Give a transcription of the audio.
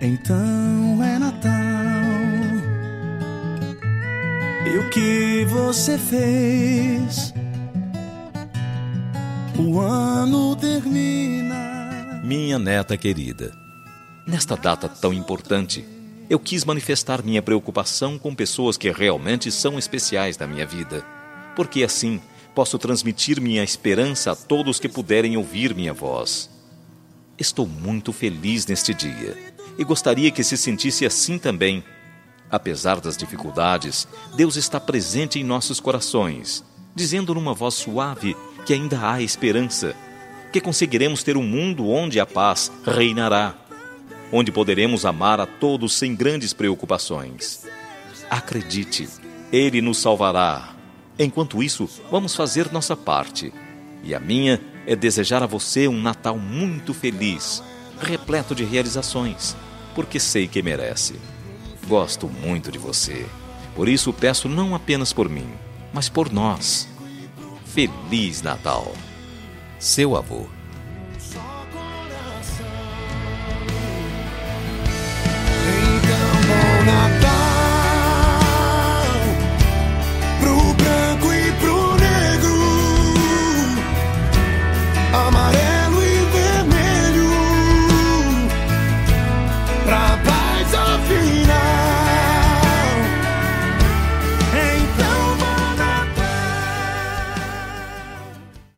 Então é Natal. E o que você fez? O ano termina. Minha neta querida, nesta data tão importante, eu quis manifestar minha preocupação com pessoas que realmente são especiais na minha vida, porque assim posso transmitir minha esperança a todos que puderem ouvir minha voz. Estou muito feliz neste dia e gostaria que se sentisse assim também. Apesar das dificuldades, Deus está presente em nossos corações, dizendo numa voz suave que ainda há esperança, que conseguiremos ter um mundo onde a paz reinará, onde poderemos amar a todos sem grandes preocupações. Acredite, Ele nos salvará. Enquanto isso, vamos fazer nossa parte. E a minha é desejar a você um Natal muito feliz, repleto de realizações, porque sei que merece. Gosto muito de você. Por isso peço não apenas por mim, mas por nós. Feliz Natal. Seu avô.